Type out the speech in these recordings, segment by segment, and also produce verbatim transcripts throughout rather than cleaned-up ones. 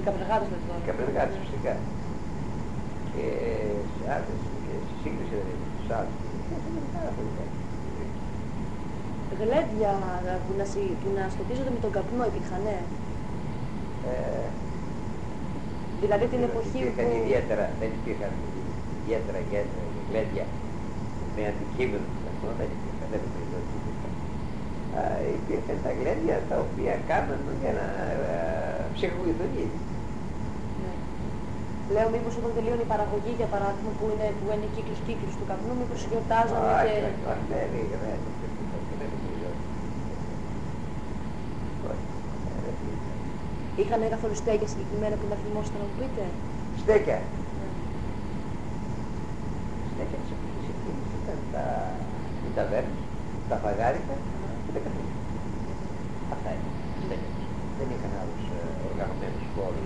Οι καπνεργάτες με τώρα. Οι καπνεργάτες φυσικά. Και σε άλλες, και σε σύγκριση δηλαδή με τους άλλους. Είναι πάρα πολύ κάτι. Γλέντια που να, συ, που να σκοτίζονται με τον καπνό υπήρχαν, ναι. Ε, δηλαδή την εποχή υπήρχαν που... Ιδιαίτερα, δεν υπήρχαν ιδιαίτερα γλέντια με αντικείμενο του καπνό, δεν υπήρχαν, δεν νομίζω ότι υπήρχαν. Υπήρχαν τα γλέντια τα οποία κάνουν για να ψυχογοηθούν ήδη. Λέω μήπως όταν τελείωνε η παραγωγή, για παράδειγμα, που είναι, που είναι κύκλους κύκλους του καπνού, μήπως γιορτάζανε και... Όχι, δεν είναι, δεν είναι. Είχαν καθόλου στέκια συγκεκριμένα που να θυμόσαστε να μου πείτε? Στέκια. Στέκια της εποχής εκείνης ήταν τα ταβέρνες, τα φαγάρικα και τα καθήκια. Αυτά ήταν στέκια. Δεν είχαν άλλους οργανωμένους χώρους.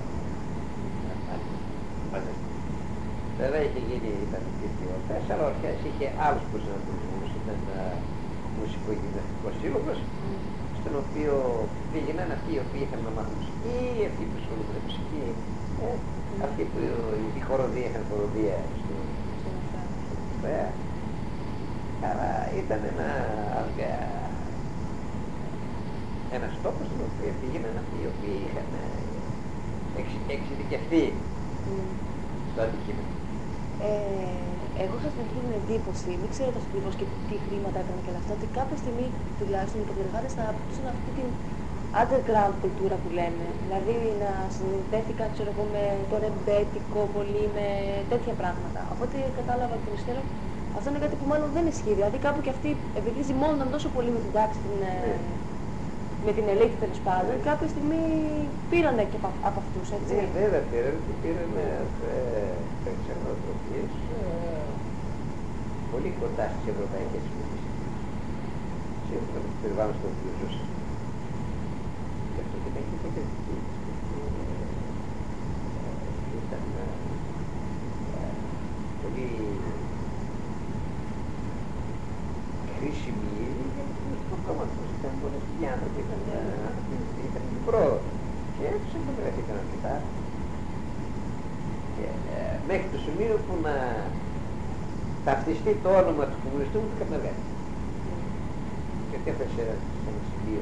Βέβαια είχε γίνει, ήταν ιδιωτές, αλλά ο Ορχές είχε άλλους προσανατολισμούς. Ήταν μουσικογυμναστικός σύλλογος, στον οποίο πήγαιναν αυτοί οι οποίοι είχαν να μάθουν μουσική, αυτοί που ασχολούνται με μουσική, ε, αυτοί που η χοροδία είχαν χοροδία στο βέβαια. Αλλά ήταν ένα, ένας τόπος στον οποίο πήγαιναν αυτοί οι οποίοι είχαν εξ, εξειδικευτεί στο αντικείμενο. Ε, εγώ είχα την εντύπωση, μην ξέρω ακριβώς και τι χρήματα έκανε και όλα αυτά, ότι κάποια στιγμή τουλάχιστον οι καπνεργάτες θα αποκτήσουν αυτή την underground κουλτούρα που λέμε. Δηλαδή να συνδέθηκαν, ξέρω εγώ, με το ρεμπέτικο πολύ, με τέτοια πράγματα. Οπότε κατάλαβα εκ των υστέρων, αυτό είναι κάτι που μάλλον δεν ισχύει. Δηλαδή κάπου και αυτοί, επειδή ζυμώνονταν τόσο πολύ με την τάξη, την, Yeah. με την ελίτ τέλος πάντων, κάποια στιγμή πήρανε και από, από αυτούς, έτσι. Ναι, βέβαια πήρανε και πήρανε ξενοτροφίες πολύ κοντά στις ευρωπαϊκές συνήθειες. Σύμφωνα με το περιβάλλον στο οποίο ζούσαν. Γι' αυτό και ήταν και υποκριτική. Ήταν πολύ χρήσιμη για το κόμμα τους. Ήταν μοναχικοί άνθρωποι, ήταν μικρό και έτσι εκμεταλλευτήκαν αρκετά. Μέχρι το σημείο που να ταυτιστεί το όνομα του κομμουνιστού με του καπνεργάτη. Γιατί έφτασε σε ένα σημείο.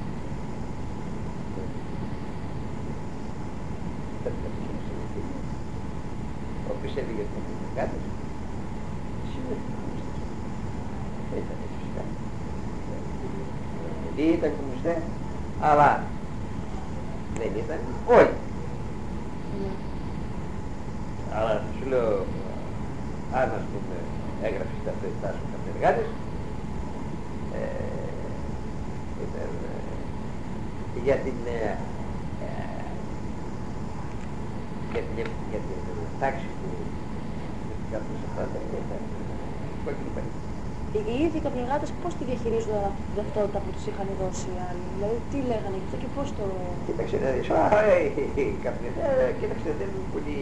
Ήταν κάποιος ένας συνεχίδης, ο οποίος έλεγε ότι ήταν καπνεργάτης, σήμερα ήταν κομμουνιστής. Δεν ήταν έτσι φυσικά. Δηλαδή ήταν κομμουνιστές, αλλά δεν ήταν όλοι. Αλλά σου λέω, αν ας πούμε έγραψε τα αυτά στους καπνεργάτες, ε, ήταν ε, για την ε, για την, για την τάξη του κάποιους αυτά τα ήταν κόκκινη παλιά. Οι ίδιοι καπνεργάτες πώς τη διαχειρίζονταν αυτή την ταυτότητα που τους είχαν δώσει οι άλλοι? Δηλαδή τι λέγανε γι' αυτό και πώς το... Κοίταξε να δεις, α, οι καπνεργάτες, κοίταξε, δεν είναι πολύ...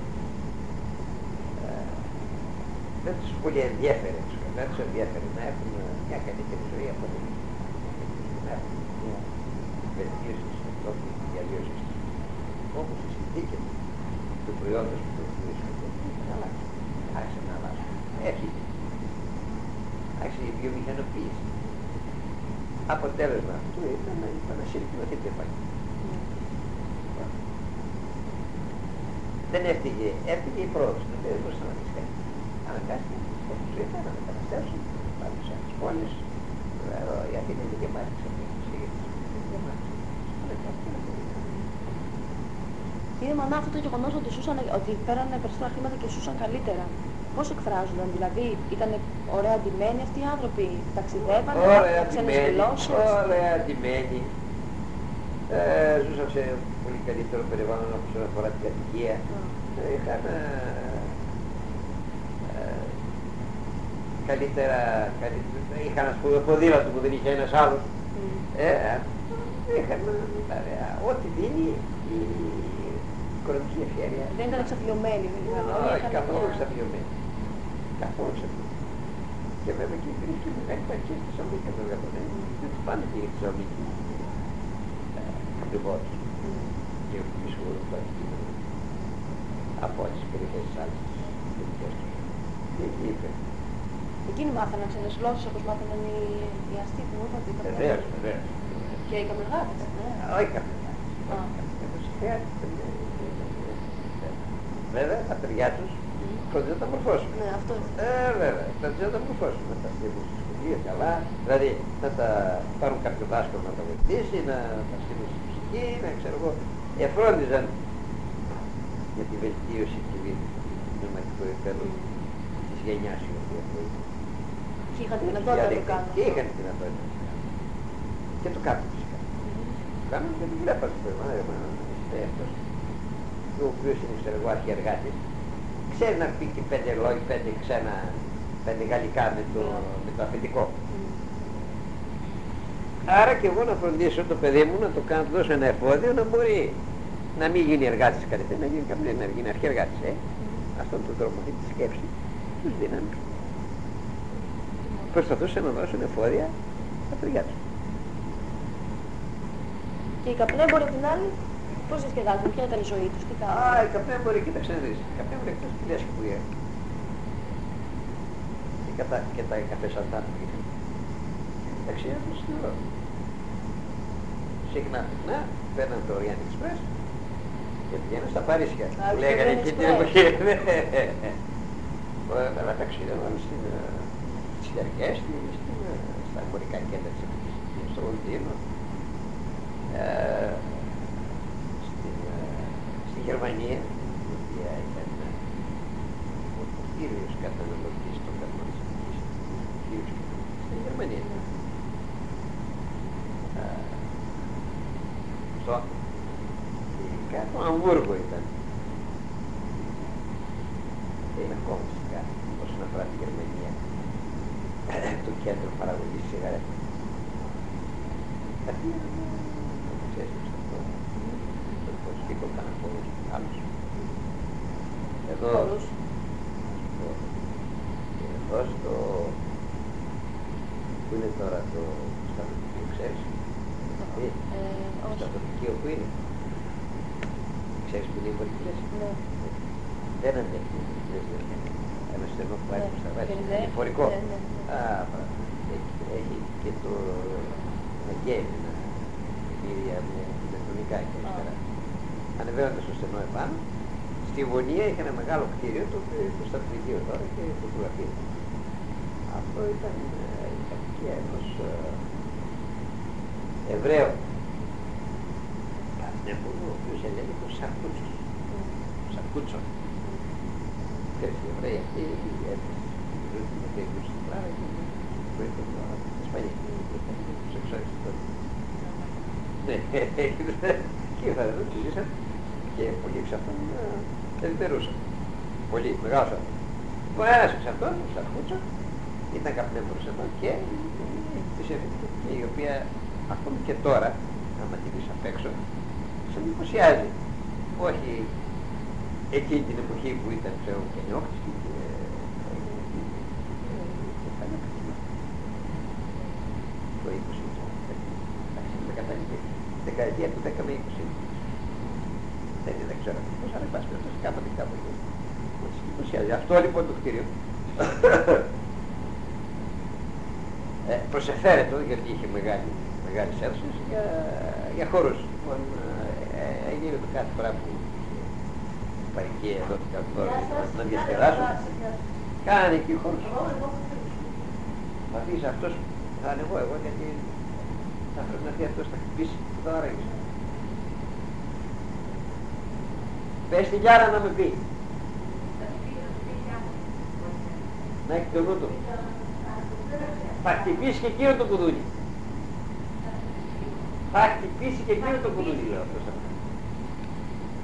δεν τους πολύ ενδιαφέρει, δεν τους ενδιαφέρει να έχουν μια καλύτερη ζωή από την να έχουν μια βελτίωση της ανθρώπου και διαβίωσης τους. Όμως οι συνθήκες του προϊόντος που το βρίσκονται είχαν αλλάξει. Άρχισαν να αλλάξουν. Έχει. Άρχισε η βιομηχανοποίηση. Αποτέλεσμα αυτού ήταν να επανασυρρυκνωθεί το επάγγελμα. Δεν έφυγε, έφυγε η πρόοδος, δεν μπορούσε να δεις κάτι. Αναγκάστηκε όπως ήρθαν να μεταναστεύσουν πάνω σε άλλες πόλεις. Εδώ η Αθήνα είναι γεμάτη ξαφνικές είναι γεμάτη. Κύριε Μανά, αυτό το γεγονός ότι, ότι πέρανε περισσότερα χρήματα και ζούσαν καλύτερα, πώς εκφράζονταν? Δηλαδή ήταν ωραία ντυμένοι αυτοί οι άνθρωποι, ταξιδεύανε, ξένες γλώσσες? Ωραία ντυμένοι. Ε, ζούσαν σε πολύ καλύτερο περιβάλλον όπως όσον αφορά την κατοικία. Mm. Είχαν ε, ε, καλύτερα, καλύτερα, είχαν ας πούμε ποδήλατο που δεν είχε ένας άλλος. Mm. Ε, είχαν παρέα, ό,τι δίνει η οικονομική ευχέρεια. Δεν ήταν εξαφλιωμένοι δηλαδή? Όχι, καθόλου εξαφλιωμένοι. Καθόλου εξαφλιωμένοι. Και βέβαια και υπήρχε μεγάλη παρκή στη Θεσσαλονίκη των Ιαπωνέζων. Δεν τους πάνε και η Θεσσαλονίκη. Ακριβώς. και πίσω το αντικείμενο από τις περιοχές της άλλης τις δικές τους. Και εκεί είπε. Εκείνοι μάθαναν ξένες γλώσσες όπως μάθαναν οι, οι αστεί που μου είπατε. Βεβαίως, βεβαίως. Και οι καμεργάτες, ναι. Όχι καμεργάτες. Βέβαια τα παιδιά τους φροντίζουν να τα μορφώσουν. Ναι, αυτό. Ε, βέβαια, φροντίζουν να τα μορφώσουν. Να τα στείλουν στις σχολεία καλά, δηλαδή να τα πάρουν κάποιο δάσκαλο να τα βοηθήσει, να τα στείλουν στη μουσική, να ξέρω εγώ. Εφρόντιζαν για τη βελτίωση του πνευματικού επίπεδου της γενιάς η οποία προηγεί. Και είχαν τη δυνατότητα να το κάνουν. Και είχαν τη δυνατότητα να το κάνουν. Και το κάνουν φυσικά. Το κάνουν και την βλέπαν στο αυτός, ο οποίος είναι ξέρω εγώ αρχιεργάτης, ξέρει να πει και πέντε λόγια, πέντε ξένα, πέντε γαλλικά με το, με το αφεντικό. Άρα και εγώ να φροντίσω το παιδί μου να το κάνω, να του δώσω ένα εφόδιο να μπορεί να μην γίνει εργάτης καλύτερα, να γίνει κάποιος να γίνει αρχιεργάτης. Ε. Αυτόν τον τρόπο, αυτή τη σκέψη, τους δίνανε. Προσπαθούσε να δώσουν εφόδια στα παιδιά του. Και οι καπνέμποροι απ' την άλλη, πώς διασκεδάζουν, ποια ήταν η ζωή τους, τι κάνουν. Α, οι καπνέμποροι, κοίταξε να δεις. Οι καπνέμποροι εκτός τη λέσχη που είχαν. Και, και τα καφέσαντά που είχαν. Ταξίδια τους στην Ευρώπη. Συχνά, συχνά, παίρναν το Orient Express και πηγαίναν στα Παρίσια. Που λέγανε εκεί την εποχή. Αλλά ταξίδια στις Λιαρκές, στα εμπορικά κέντρα της εποχής, στο Λονδίνο. Στη Γερμανία, η οποία ήταν ο κύριος καταναλωτής των καπνών της εποχής, στη Γερμανία. Στο κάτω Αμβούργο ήταν. Και είναι ακόμα φυσικά όσον αφορά τη Γερμανία το κέντρο παραγωγής σιγαρέτων. Αυτή είναι το ξέρεις αυτό. Το τίποτα από άλλους. Εδώ, εδώ στο που είναι τώρα το στρατιωτικό, ξέρεις. Το στρατιωτικό που είναι. Ξέρεις που είναι η βολικές. Δεν αντέχει. Ένα στενό που πάει προς τα βάση. Είναι φορικό. Έχει και το γέμι, ένα κτίρια με ηλεκτρονικά και αριστερά. Ανεβαίνοντας στο στενό επάνω, στη γωνία είχε ένα μεγάλο κτίριο το οποίο είναι το στρατηγείο τώρα και φωτογραφία. Αυτό ήταν η κατοικία ενός Εβραίου καπνέμπορου, ο οποίος έλεγε τον Σαρκούτσο. Σαρκούτσο. Ξέρεις, οι Εβραίοι αυτοί ζουν με τέτοιους στην Πράγα και βοηθούν από την Ισπανία. Τους εξόρισαν τότε. Ναι, και θα δουν τι ζήσαν και πολλοί εξ αυτών ευημερούσαν. Πολλοί, μεγάλος άνθρωπος. Λοιπόν, ένας εξ αυτών, ο Σαρκούτσο, ήταν καπνέμπορος εδώ και της Εβραϊκής, η οποία ακόμη και τώρα, άμα τη δεις απ' έξω, σε εντυπωσιάζει. Όχι εκείνη την εποχή που ήταν ξέρω και νιώκτης και το είκοσι, εντάξει, δεκαετία του δέκα με είκοσι. Δεν δεν ξέρω πώς, αλλά πας πέρα, κάποτε κάπου εκεί. Μας εντυπωσιάζει. Αυτό λοιπόν το κτίριο ε, προσεφέρετο, γιατί είχε μεγάλη, μεγάλες αίθουσες για, για χώρους. Λοιπόν, ε, έγινε το κάθε πράγμα που παρικία εδώ και κάτω να διασκεδάσουν. Κάνε εκεί χώρους. Θα δεις αυτός, θα ανεβώ εγώ γιατί θα πρέπει να δει αυτός, θα χτυπήσει που θα άραγες. Πες τη Γιάρα να με πει. Να έχει το νου του. Θα χτυπήσει και εκείνο το κουδούνι. Θα χτυπήσει και εκείνο το κουδούνι, λέω αυτός.